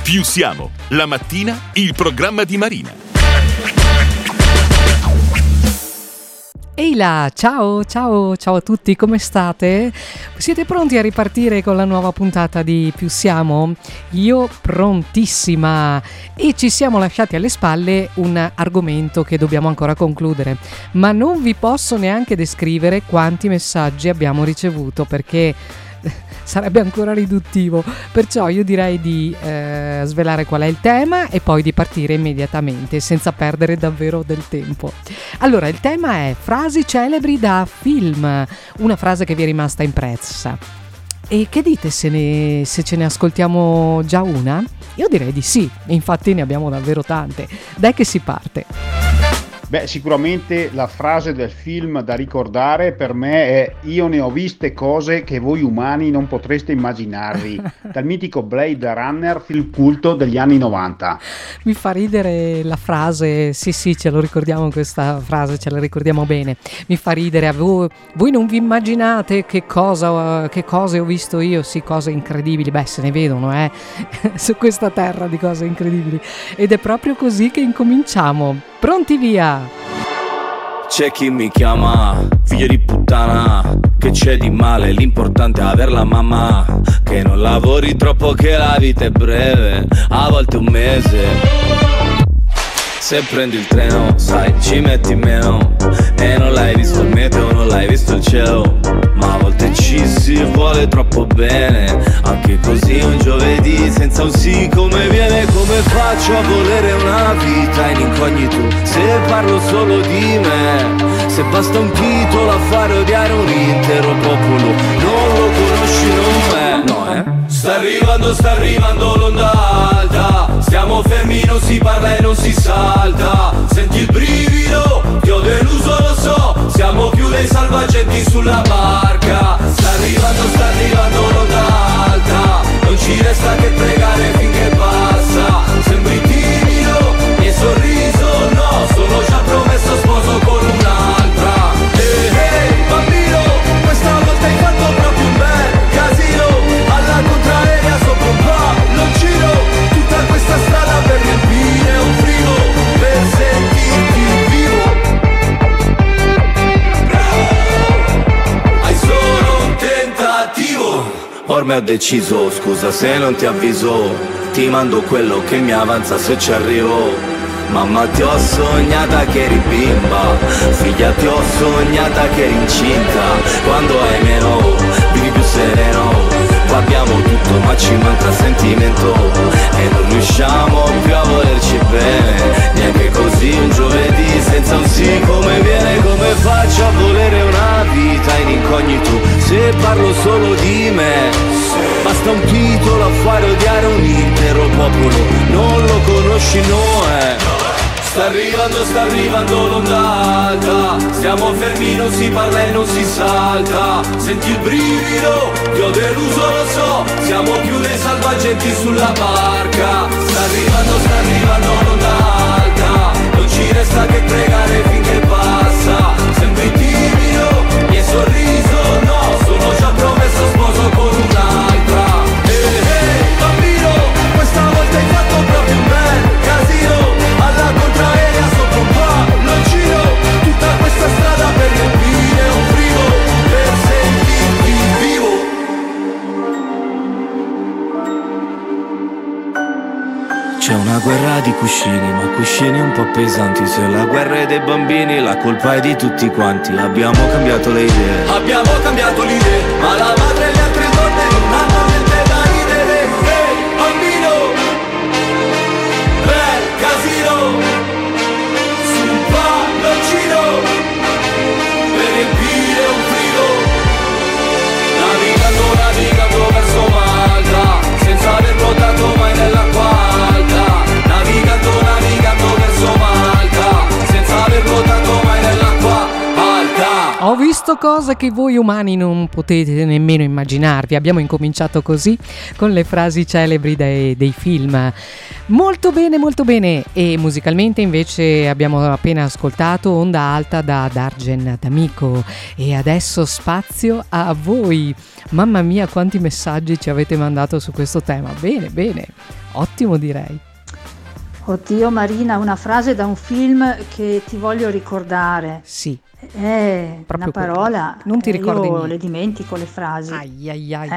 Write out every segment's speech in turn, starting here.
Più siamo, la mattina, il programma di Marina. Ehi là, ciao a tutti, come state? Siete pronti a ripartire con la nuova puntata di Più siamo? Io prontissima! E ci siamo lasciati alle spalle un argomento che dobbiamo ancora concludere, ma non vi posso neanche descrivere quanti messaggi abbiamo ricevuto, perché sarebbe ancora riduttivo, perciò io direi di svelare qual è il tema e poi di partire immediatamente senza perdere davvero del tempo. Allora, il tema è frasi celebri da film, una frase che vi è rimasta impressa. E che dite se ce ne ascoltiamo già una? Io direi di sì, infatti ne abbiamo davvero tante. Dai che si parte. Beh, sicuramente la frase del film da ricordare per me è: io ne ho viste cose che voi umani non potreste immaginarvi, dal mitico Blade Runner, film culto degli anni 90. Mi fa ridere la frase, sì, ce lo ricordiamo questa frase, ce la ricordiamo bene. Mi fa ridere, voi non vi immaginate che cose ho visto io, sì, cose incredibili, beh, se ne vedono, su questa terra di cose incredibili. Ed è proprio così che incominciamo. Pronti, via! C'è chi mi chiama figlio di puttana, che c'è di male, l'importante è aver la mamma, che non lavori troppo, che la vita è breve, a volte un mese. Se prendi il treno, sai, ci metti meno, e non l'hai visto il meteo, non l'hai visto il cielo, ma a volte ci si vuole troppo bene, anche così un giovedì senza un sì come viene. Come faccio a volere una vita in incognito se parlo solo di me? Se basta un titolo a fare odiare un intero popolo, non lo conosci, non è, no, Sta arrivando l'onda alta, stiamo fermi, non si parla e non si salta. Senti il brivido, ti ho deluso, lo so, siamo più dei salvagenti sulla barca. Sta arrivando l'onda alta, non ci resta che pregare finché passa. Sembri timido, mi hai sorriso, no, sono già promesso sposo con un'altra. Ehi, bambino, questa volta hai fatto proprio un bel casino, alla contraria sopra un palloncino, tutta questa strada per riempire un frigo, per sentirti vivo. Bravo, hai solo un tentativo. Ormai ho deciso, scusa se non ti avviso, ti mando quello che mi avanza se ci arrivo. Mamma, ti ho sognata che eri bimba, figlia ti ho sognata che eri incinta. Quando hai meno, vivi più sereno, qua abbiamo tutto ma ci manca sentimento, e non riusciamo più a volerci bene, neanche così un giovedì senza un sì come viene. Come faccio a volere una vita in incognito se parlo solo di me? Basta un titolo a fare odiare un intero popolo, non lo conosci, no, Sta arrivando l'onda alta, stiamo fermi, non si parla e non si salta. Senti il brivido, ti ho deluso, lo so, siamo più dei salvagenti sulla barca. Sta arrivando l'onda alta, non ci resta che pregare finché passa. Sembri timido, mi hai sorriso, no, sono già promesso sposo con un'altra. Ehi, bambino, questa volta hai fatto proprio un bel casino, alla contraria sopra un palloncino, tutta questa strada per riempire un frigo, per sentirti vivo. C'è una guerra di cuscini, ma cuscini un po' pesanti. Se la guerra è dei bambini, la colpa è di tutti quanti. Abbiamo cambiato le idee, ma la madre e le altre donne non hanno niente da ridere. Ehi, bambino, bel casino, su un palloncino, per riempire un frigo. Navigando verso Malta, senza aver nuotato mai nell'acqua alta. Navigando verso Malta, senza aver nuotato mai nell'acqua alta. Ho visto cose che voi umani non potete nemmeno immaginarvi. Abbiamo incominciato così con le frasi celebri dei film. Molto bene. E musicalmente invece abbiamo appena ascoltato Onda Alta da Dargen D'Amico. E adesso spazio a voi. Mamma mia, quanti messaggi ci avete mandato su questo tema. Bene. ottimo direi. Oddio Marina, una frase da un film che ti voglio ricordare. Sì. Una Proprio parola. non ti ricordi io niente. le dimentico le frasi. Ai ai ai.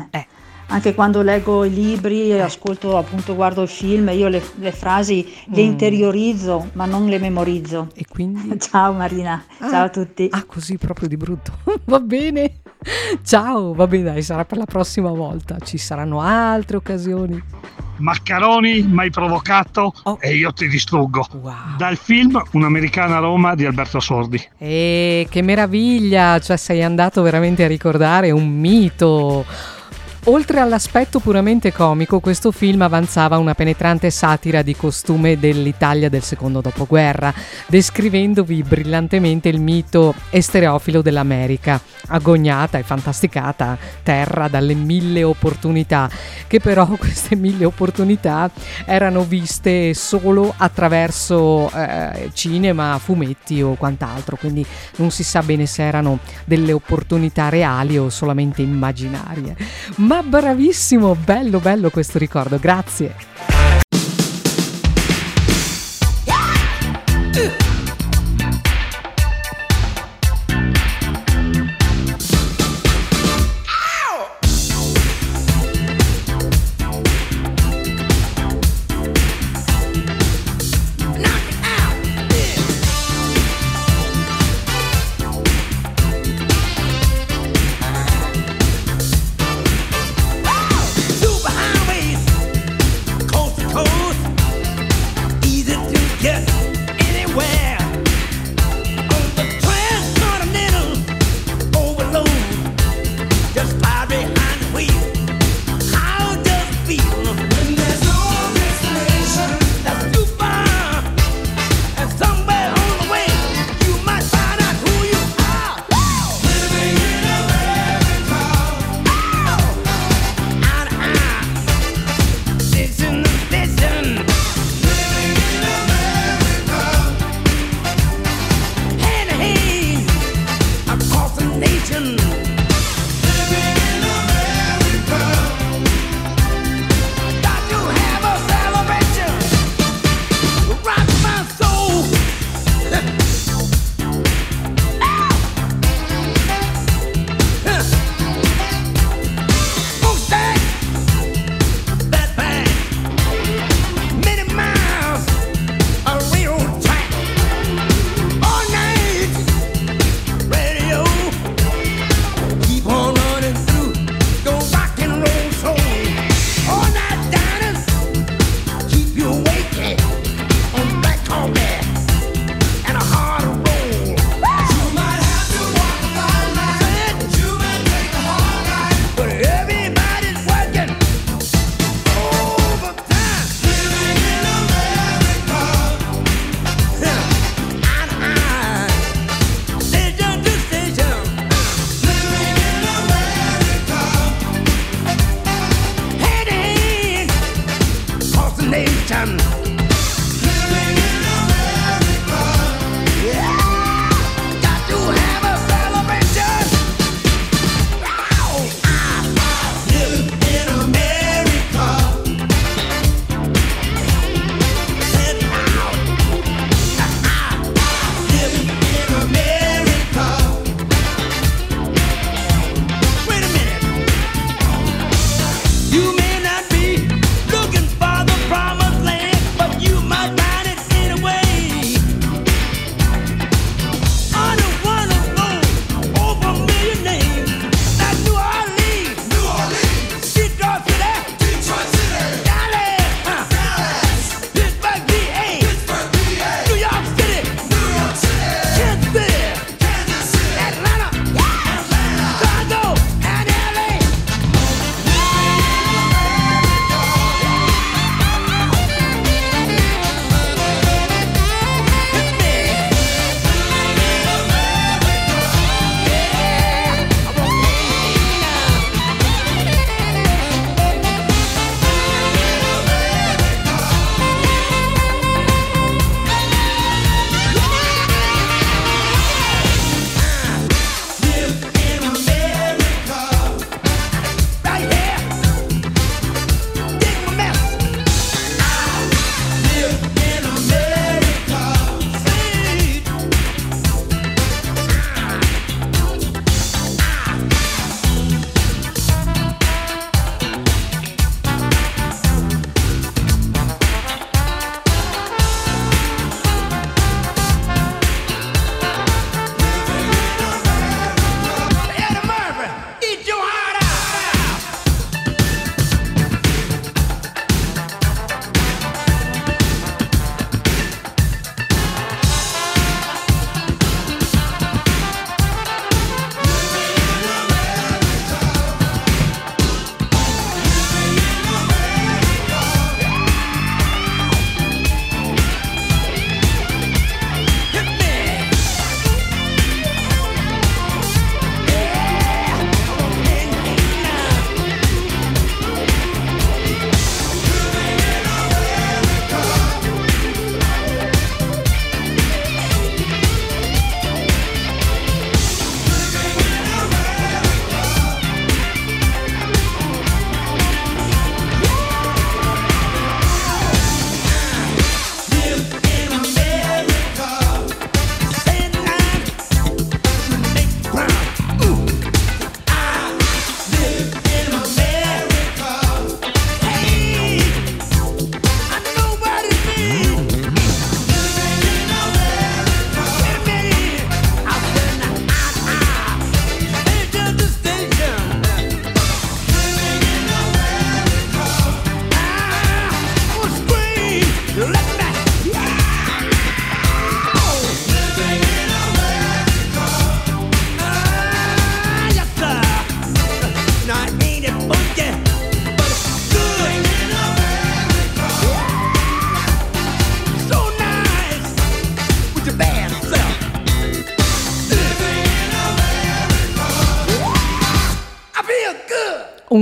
Anche quando leggo i libri e ascolto, appunto, guardo il film, io le frasi le interiorizzo, ma non le memorizzo. E quindi? Ciao Marina, ciao a tutti. Così proprio di brutto. Va bene. Ciao, va bene, dai, sarà per la prossima volta. Ci saranno altre occasioni. Maccaroni, m'hai provocato e io ti distruggo. Wow. Dal film Un'americana a Roma di Alberto Sordi. Che meraviglia, cioè sei andato veramente a ricordare un mito. Oltre all'aspetto puramente comico, questo film avanzava una penetrante satira di costume dell'Italia del secondo dopoguerra, descrivendovi brillantemente il mito estereofilo dell'America, agognata e fantasticata terra dalle 1000 opportunità, che però queste 1000 opportunità erano viste solo attraverso cinema, fumetti o quant'altro, quindi non si sa bene se erano delle opportunità reali o solamente immaginarie. Ma bravissimo, bello questo ricordo, grazie. You may not be looking for the promised land,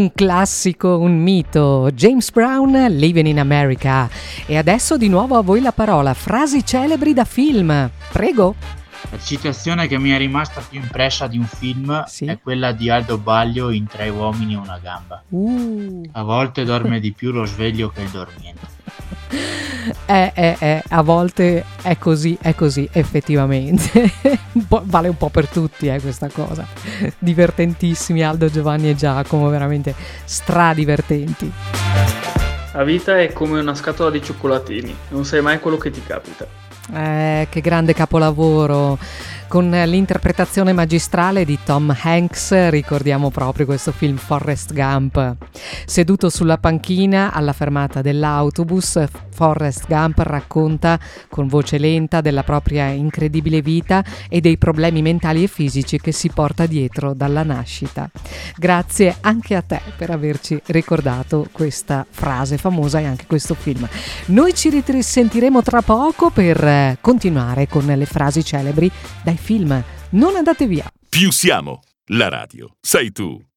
un classico, un mito. James Brown, Living in America. E adesso di nuovo a voi la parola. Frasi celebri da film. Prego. La citazione che mi è rimasta più impressa di un film è quella di Aldo Baglio in Tre uomini e una gamba. A volte dorme di più lo sveglio che il dormiente. A volte è così, effettivamente. Vale un po' per tutti questa cosa. Divertentissimi Aldo, Giovanni e Giacomo, veramente stradivertenti. La vita è come una scatola di cioccolatini, non sai mai quello che ti capita. Che grande capolavoro, con l'interpretazione magistrale di Tom Hanks. Ricordiamo proprio questo film Forrest Gump. Seduto sulla panchina alla fermata dell'autobus, Forrest Gump racconta con voce lenta della propria incredibile vita e dei problemi mentali e fisici che si porta dietro dalla nascita. Grazie anche a te per averci ricordato questa frase famosa e anche questo film. Noi ci risentiremo tra poco per continuare con le frasi celebri dai film. Non andate via. Più siamo, la radio sei tu.